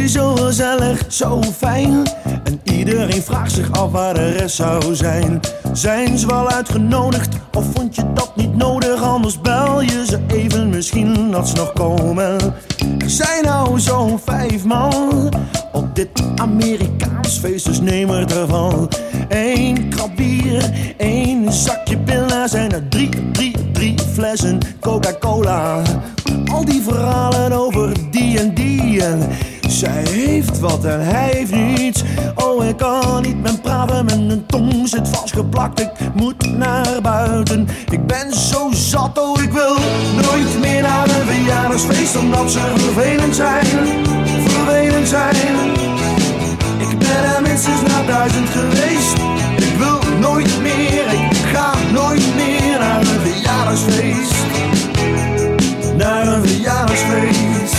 feestje zo gezellig, zo fijn. En iedereen vraagt zich af waar de rest zou zijn. Zijn ze wel uitgenodigd of vond je dat niet nodig? Anders bel je ze even, misschien dat ze nog komen. Er zijn nou zo'n 5 man op dit Amerikaans feest, dus neem er ervan. 1 krab bier, 1 zakje pilla, zijn er 3 flessen Coca-Cola. Al die verhalen over die en die en zij heeft wat en hij heeft niets. Oh, ik kan niet met praten, mijn tong zit vastgeplakt. Ik moet naar buiten, ik ben zo zat. Oh, ik wil nooit meer naar een verjaardagsfeest, omdat ze vervelend zijn, vervelend zijn. Ik ben er minstens naar 1000 geweest. Ik wil nooit meer, ik ga nooit meer naar een verjaardagsfeest. Naar een verjaardagsfeest.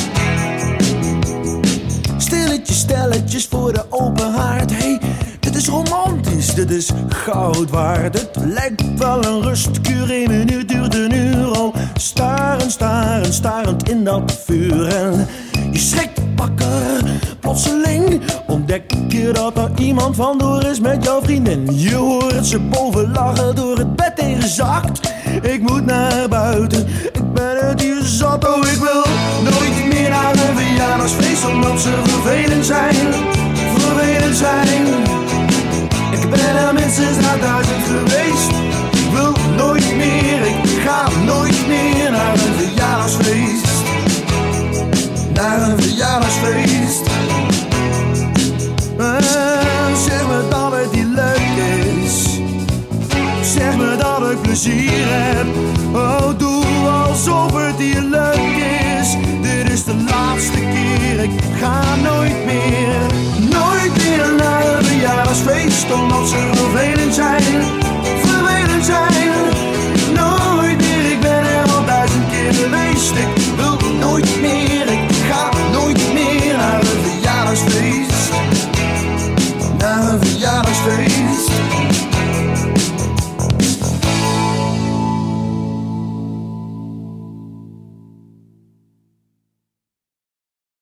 Stelletjes voor de open haard. Hey, dit is romantisch, dit is goud waard. Het lijkt wel een rustkuur, 1 minuut duurt een uur al. Starend in dat vuur. En je schrikt wakker, plotseling ontdek je dat er iemand vandoor is met jouw vriendin. Je hoort ze boven lachen, door het bed heen gezakt. Ik moet naar buiten, ik ben het hier zat. Oh, ik wil nooit meer naar een verjaardagsfeest, omdat ze vervelend zijn, vervelend zijn. Ik ben er minstens naar 1000 geweest. Ik wil nooit meer, ik ga nooit meer naar een verjaardagsfeest. Naar een verjaardagsfeest. Zeg me dat het niet leuk is. Zeg me dat ik plezier heb. Oh, doe alsof het hier leuk is. Dit is de laatste keer, ik ga nooit meer. Nooit meer naar een verjaardagsfeest, omdat ze vervelend zijn, vervelend zijn. Nooit meer, ik ben er al 1000 keer geweest. Ik wil nooit meer, ik ga nooit meer naar een verjaardagsfeest. Naar een verjaardagsfeest.